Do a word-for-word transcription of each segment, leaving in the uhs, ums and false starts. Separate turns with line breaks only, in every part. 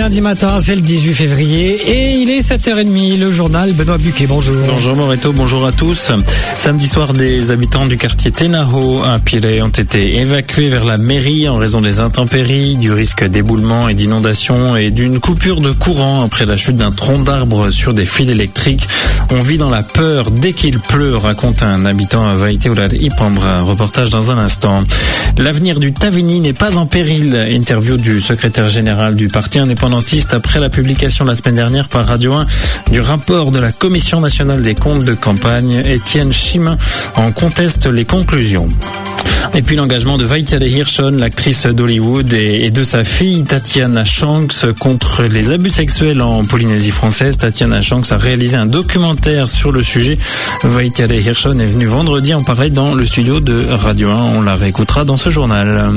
lundi matin, c'est le dix-huit février et il est sept heures trente, le journal Benoît Buquet, bonjour.
Bonjour Moreto, bonjour à tous. Samedi soir, des habitants du quartier Tenaho à Pirée ont été évacués vers la mairie en raison des intempéries, du risque d'éboulement et d'inondation et d'une coupure de courant après la chute d'un tronc d'arbre sur des fils électriques. On vit dans la peur dès qu'il pleut, raconte un habitant à Vaiteurari-Pambra. Un reportage dans un instant. L'avenir du Tavini n'est pas en péril. Interview du secrétaire général du parti indépendantiste après la publication la semaine dernière par Radio un du rapport de la Commission nationale des comptes de campagne. Étienne Chimin en conteste les conclusions. Et puis l'engagement de Vaitia de Hirschon, l'actrice d'Hollywood, et de sa fille Tatiana Shanks contre les abus sexuels en Polynésie française. Tatiana Shanks a réalisé un documentaire sur le sujet. Vaitia de Hirschon est venue vendredi en parler dans le studio de Radio un. On la réécoutera dans ce journal.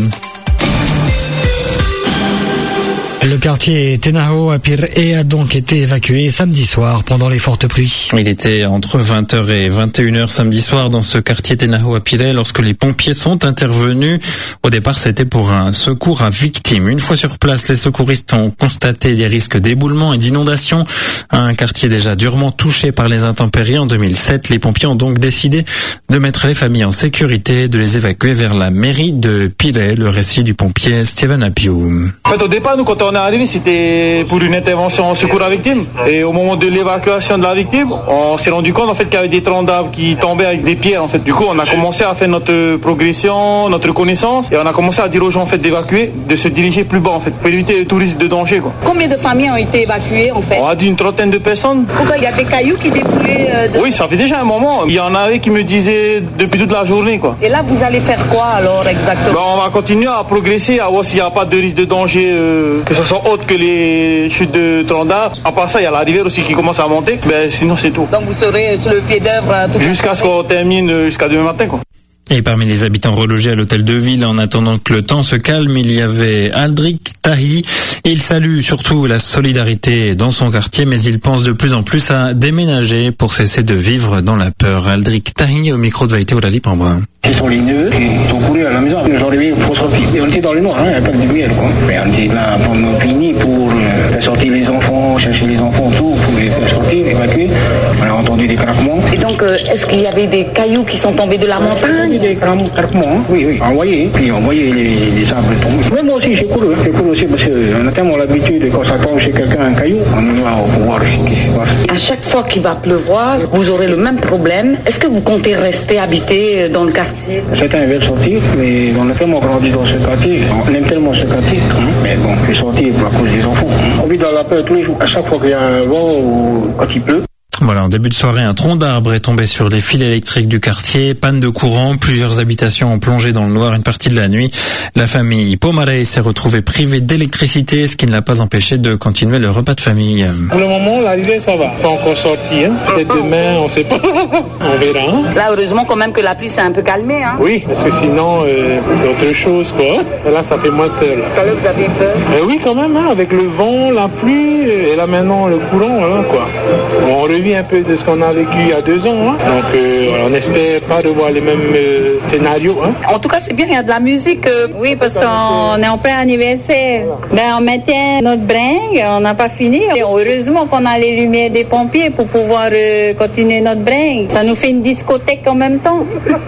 Le quartier Tenaho à Pirée a donc été évacué samedi soir pendant les fortes pluies.
Il était entre vingt heures et vingt et une heures samedi soir dans ce quartier Tenaho à Pirée lorsque les pompiers sont intervenus. Au départ, c'était pour un secours à victimes. Une fois sur place, les secouristes ont constaté des risques d'éboulement et d'inondation. Un quartier déjà durement touché par les intempéries en deux mille sept. Les pompiers ont donc décidé de mettre les familles en sécurité, de les évacuer vers la mairie de Pirée. Le récit du pompier Steven Apiou.
En fait, au départ, nous, quand on est arrivé, c'était pour une intervention en secours à victime. Et au moment de l'évacuation de la victime, on s'est rendu compte en fait qu'il y avait des troncs d'arbres qui tombaient avec des pierres. En fait, du coup, on a commencé à faire notre progression, notre connaissance, et on a commencé à dire aux gens en fait d'évacuer, de se diriger plus bas en fait, pour éviter tout risque de danger, quoi.
Combien de familles ont été évacuées en fait?
On a dit une trentaine de personnes.
Pourquoi il y a des cailloux qui déboulaient euh, de...
Oui, ça fait déjà un moment. Il y en avait qui me disaient depuis toute la journée, quoi.
Et là, vous allez faire quoi alors exactement?
Ben, on va continuer à progresser, à voir s'il n'y a pas de risque de danger, euh, que ce soit autre que les chutes de troncs d'arbres. À part ça, il y a la rivière aussi qui commence à monter. Ben, sinon, c'est tout.
Donc, vous serez sur le pied d'œuvre
jusqu'à ce qu'on termine, jusqu'à demain matin, quoi.
Et parmi les habitants relogés à l'hôtel de ville, en attendant que le temps se calme, il y avait Aldric Tahi. Il salue surtout la solidarité dans son quartier, mais il pense de plus en plus à déménager pour cesser de vivre dans la peur. Aldric Tahi au micro de Vaiteurari-Pambra.
Ils sont les nœuds qui ont couru à la maison, ils nous ont réveillés pour sortir. Et on était dans le noir, hein, il n'y avait pas de lumière, quoi. Mais on était là à prendre nos finis pour euh, faire sortir les enfants, chercher les enfants, tout, pour les faire sortir, évacuer. On a entendu des craquements.
Et donc, euh, est-ce qu'il y avait des cailloux qui sont tombés de la montagne?
Des craquements, hein. Oui, oui. On voyait, puis on voyait les, les arbres tomber. Mais moi aussi, j'ai couru, j'ai couru aussi, parce qu'on a tellement l'habitude, quand ça tombe chez quelqu'un un caillou, on y va pour voir ce qui se passe.
À chaque fois qu'il va pleuvoir, vous aurez le même problème. Est-ce que vous comptez rester habité dans le quartier?
Certains veulent sortir, mais on a tellement grandi dans ce quartier, on aime tellement ce quartier, hein. Mais bon, je vais sortir à cause des enfants. On vit dans la peur tous les jours, à chaque fois qu'il y a un vent ou quand il pleut.
Voilà, en début de soirée, un tronc d'arbre est tombé sur les fils électriques du quartier, panne de courant, plusieurs habitations ont plongé dans le noir une partie de la nuit. La famille Pomaré s'est retrouvée privée d'électricité, ce qui ne l'a pas empêché de continuer le repas de famille.
Pour le moment, l'arrivée, ça va. Pas encore sorti, hein. Peut-être demain, on sait pas. On verra, hein.
Là, heureusement quand même que la pluie s'est un peu calmée, hein.
Oui, parce que sinon, euh, c'est autre chose, quoi. Et là, ça fait moins peur, là.
Tout à l'heure, vous avez peur?
Mais oui, quand même, hein, avec le vent, la pluie, et là maintenant, le courant, hein, quoi. Bon, on revient un peu de ce qu'on a vécu il y a deux ans, hein. Donc euh, on n'espère pas revoir les mêmes euh, scénarios, hein.
En tout cas, c'est bien, il y a de la musique. Euh...
Oui, parce qu'on est en plein anniversaire. Ben, on maintient notre bringue, on n'a pas fini. Et heureusement qu'on a les lumières des pompiers pour pouvoir euh, continuer notre bringue. Ça nous fait une discothèque en même temps.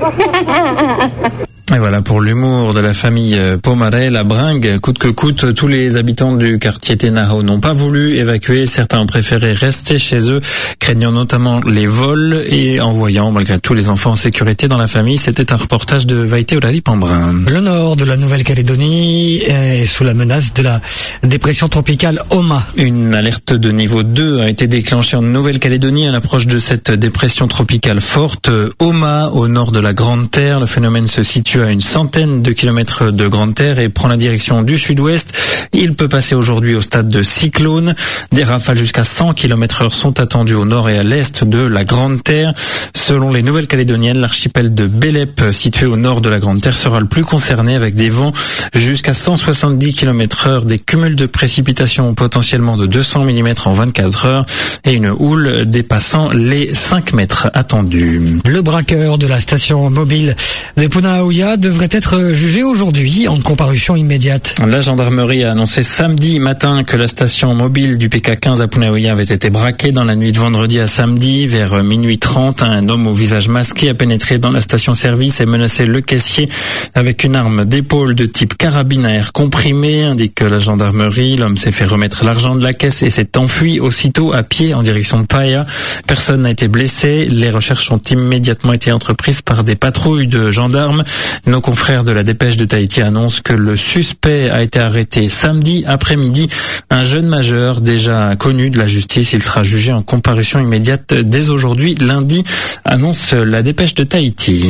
Et voilà pour l'humour de la famille Pomaré, la bringue, coûte que coûte. Tous les habitants du quartier Tenaho n'ont pas voulu évacuer. Certains ont préféré rester chez eux, craignant notamment les vols et en voyant malgré tout les enfants en sécurité dans la famille. C'était un reportage de Vaiteurari-Pambra.
Le nord de la Nouvelle-Calédonie est sous la menace de la dépression tropicale Oma.
Une alerte de niveau deux a été déclenchée en Nouvelle-Calédonie à l'approche de cette dépression tropicale forte. Oma, au nord de la Grande Terre. Le phénomène se situe à une centaine de kilomètres de Grande Terre et prend la direction du sud-ouest. Il peut passer aujourd'hui au stade de cyclone. Des rafales jusqu'à cent kilomètres heure sont attendues au nord et à l'est de la Grande Terre. Selon les Nouvelles-Calédoniennes, l'archipel de Bélep, situé au nord de la Grande Terre, sera le plus concerné avec des vents jusqu'à cent soixante-dix kilomètres heure, des cumuls de précipitations potentiellement de deux cents millimètres en vingt-quatre heures et une houle dépassant les cinq mètres attendus.
Le braqueur de la station mobile de Punaouia Paella devrait être jugé aujourd'hui en comparution immédiate.
La gendarmerie a annoncé samedi matin que la station mobile du P K quinze à Punaouia avait été braquée dans la nuit de vendredi à samedi. Vers minuit trente, un homme au visage masqué a pénétré dans la station-service et menacé le caissier avec une arme d'épaule de type carabine à air comprimé, indique la gendarmerie. L'homme s'est fait remettre l'argent de la caisse et s'est enfui aussitôt à pied en direction de Paella. Personne n'a été blessé. Les recherches ont immédiatement été entreprises par des patrouilles de gendarmes. Nos confrères de la Dépêche de Tahiti annoncent que le suspect a été arrêté samedi après-midi. Un jeune majeur déjà connu de la justice. Il sera jugé en comparution immédiate dès aujourd'hui, lundi, annonce la Dépêche de Tahiti.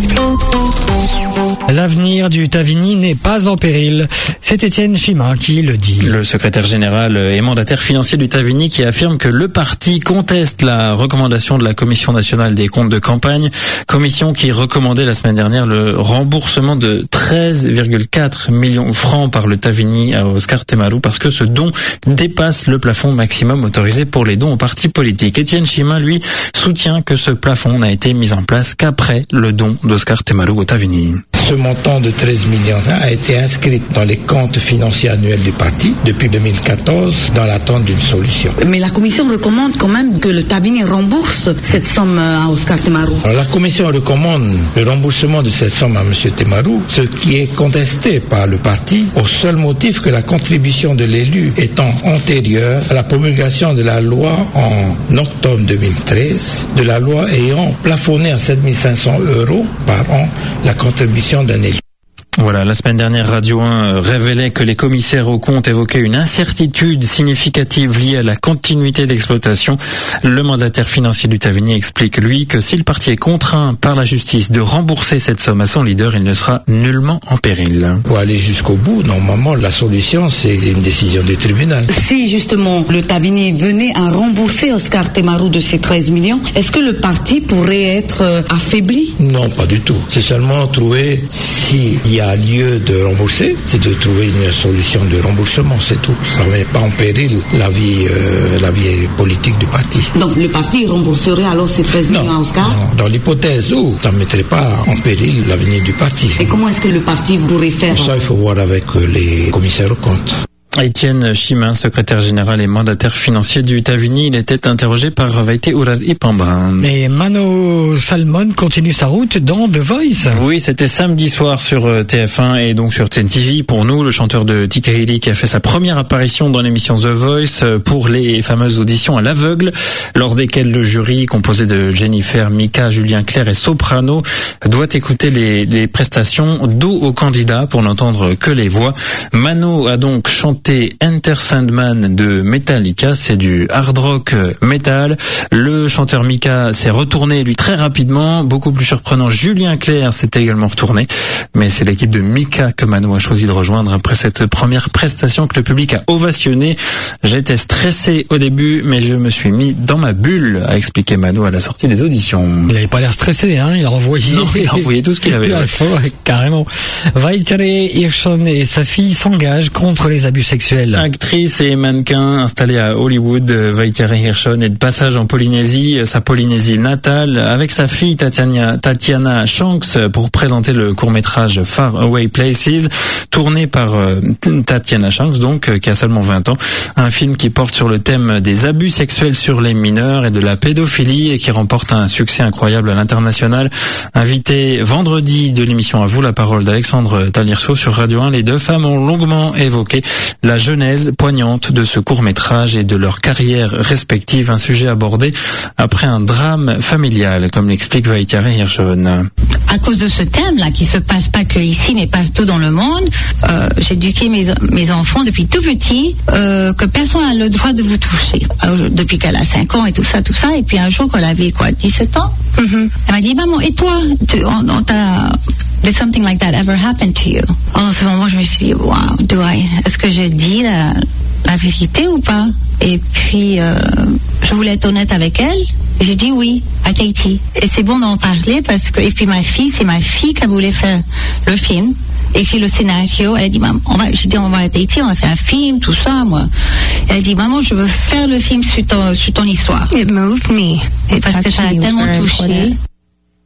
L'avenir du Tavini n'est pas en péril. C'est Étienne Chima qui le dit.
Le secrétaire général et mandataire financier du Tavini qui affirme que le parti conteste la recommandation de la Commission nationale des comptes de campagne, commission qui recommandait la semaine dernière le remboursement de treize virgule quatre millions de francs par le Tavini à Oscar Temaru parce que ce don dépasse le plafond maximum autorisé pour les dons aux partis politiques. Étienne Chima, lui, soutient que ce plafond n'a été mis en place qu'après le don d'Oscar Temaru au Tavini.
Ce montant de treize millions a été inscrit dans les comptes financiers annuels du parti depuis deux mille quatorze dans l'attente d'une solution.
Mais la commission recommande quand même que le Tavini rembourse cette somme à Oscar Temaru.
Alors, la commission recommande le remboursement de cette somme à M. Temaru, ce qui est contesté par le parti au seul motif que la contribution de l'élu étant antérieure à la promulgation de la loi en octobre deux mille treize, de la loi ayant plafonné à sept mille cinq cents euros par an la contribution d'un élu.
Voilà, la semaine dernière, Radio un révélait que les commissaires aux comptes évoquaient une incertitude significative liée à la continuité d'exploitation. Le mandataire financier du Tavini explique, lui, que si le parti est contraint par la justice de rembourser cette somme à son leader, il ne sera nullement en péril.
Pour aller jusqu'au bout, normalement, la solution, c'est une décision du tribunal.
Si justement le Tavini venait à rembourser Oscar Temaru de ces treize millions, est-ce que le parti pourrait être euh, affaibli?
Non, pas du tout. C'est seulement trouver s'il y a lieu de rembourser, c'est de trouver une solution de remboursement, c'est tout. Ça ne met pas en péril la vie, euh, la vie politique du parti.
Donc le parti rembourserait alors ces treize millions à Oscar?
Non, dans l'hypothèse où ça ne mettrait pas en péril l'avenir du parti.
Et comment est-ce que le parti pourrait faire?
Pour ça, il faut voir avec les commissaires aux comptes.
Étienne Chima, secrétaire général et mandataire financier du Tavini, il était interrogé par Vaité Ourari Pambrin.
Mais Mano Salmon continue sa route dans The Voice.
Oui, c'était samedi soir sur T F un et donc sur T N T V. Pour nous, le chanteur de Tikahiri qui a fait sa première apparition dans l'émission The Voice pour les fameuses auditions à l'aveugle, lors desquelles le jury, composé de Jennifer, Mika, Julien Clerc et Soprano, doit écouter les, les prestations d'où au candidat pour n'entendre que les voix. Mano a donc chanté Enter Sandman de Metallica, c'est du hard rock metal. Le chanteur Mika s'est retourné lui très rapidement, beaucoup plus surprenant. Julien Clerc s'est également retourné, mais c'est l'équipe de Mika que Mano a choisi de rejoindre après cette première prestation que le public a ovationné. J'étais stressé au début, mais je me suis mis dans ma bulle, a expliqué Mano à la sortie des auditions.
Il n'avait pas l'air stressé, hein, il a envoyé.
Non, il a envoyé tout ce qu'il avait.
Ouais, carrément. Vaitere Hirschon et sa fille s'engagent contre les abus sexuels.
Actrice et mannequin installée à Hollywood, Vaitere Hirschon est de passage en Polynésie, sa Polynésie natale, avec sa fille Tatiana, Tatiana Shanks pour présenter le court-métrage Far Away Places, tourné par euh, Tatiana Shanks, donc, euh, qui a seulement vingt ans. Un film qui porte sur le thème des abus sexuels sur les mineurs et de la pédophilie et qui remporte un succès incroyable à l'international. Invité vendredi de l'émission À vous la parole d'Alexandre Talierceau sur Radio un, les deux femmes ont longuement évoqué la genèse poignante de ce court-métrage et de leur carrière respective, un sujet abordé après un drame familial, comme l'explique Vaitere Hirschon.
À cause de ce thème-là, qui se passe pas que ici, mais partout dans le monde, euh, j'ai éduqué mes, mes enfants depuis tout petit, euh, que personne n'a le droit de vous toucher. Alors, depuis qu'elle a cinq ans et tout ça, tout ça, et puis un jour, quand elle avait, quoi, dix-sept ans, mm-hmm. Elle m'a dit, maman, et toi, tu, on, on t'a, did something like that ever happen to you? En ce moment, je me suis dit, wow, do I, est-ce que je dis la, la vérité ou pas? Et puis, euh, je voulais être honnête avec elle. Et j'ai dit oui, à Tahiti. Et c'est bon d'en parler parce que, et puis ma fille, c'est ma fille qui voulait faire le film, écrit le scénario. Elle a dit, maman, on va, j'ai dit, on va à Tahiti, on va faire un film, tout ça, moi. Elle a dit, maman, je veux faire le film sur ton, sur ton histoire.
It moved me.
Et parce que ça a tellement touché.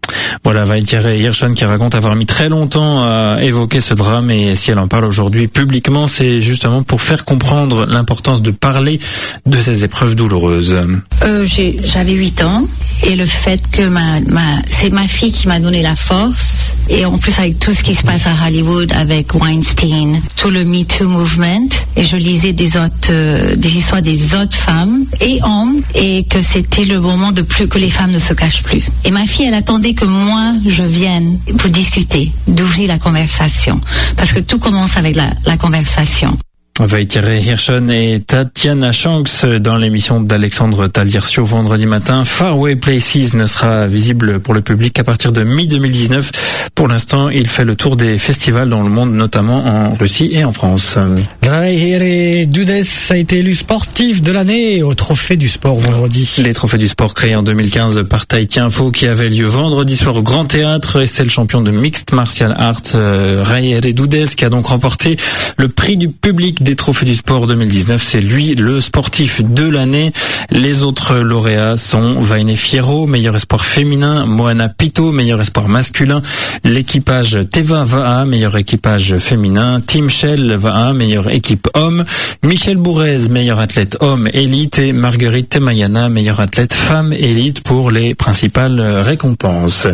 Voilà, Vaïtiere Hirschon qui raconte avoir mis très longtemps à évoquer ce drame, et si elle en parle aujourd'hui publiquement, c'est justement pour faire comprendre l'importance de parler de ces épreuves douloureuses.
Euh, j'ai, j'avais huit ans, et le fait que ma, ma, c'est ma fille qui m'a donné la force, et en plus avec tout ce qui se passe à Hollywood avec Weinstein, tout le Me Too movement, et je lisais des autres, euh, des histoires des autres femmes et hommes, et que c'était le moment de plus que les femmes ne se cachent plus. Et ma fille, elle attendait que moi je vienne pour discuter, d'ouvrir la conversation, parce que tout commence avec la, la conversation.
Vaïtiere Hirschon et Tatiana Shanks dans l'émission d'Alexandre Taliercio vendredi matin. Faraway Places ne sera visible pour le public qu'à partir de mi deux mille dix-neuf. Pour l'instant, il fait le tour des festivals dans le monde, notamment en Russie et en France.
Graere Dudes a été élu sportif de l'année au Trophée du Sport vendredi.
Les Trophées du Sport créés en deux mille quinze par Tahiti Info qui avait lieu vendredi soir au Grand Théâtre, et c'est le champion de Mixed Martial Arts, euh, Graere Dudes, qui a donc remporté le prix du public des Trophées du Sport deux mille dix-neuf. C'est lui le sportif de l'année. Les autres lauréats sont Vaine Fierro, meilleur espoir féminin, Moana Pito, meilleur espoir masculin, l'équipage Teva Vaha, meilleur équipage féminin, Tim Shell Vaha, meilleure équipe homme, Michel Bourrez, meilleur athlète homme élite, et Marguerite Temayana, meilleure athlète femme élite pour les principales récompenses.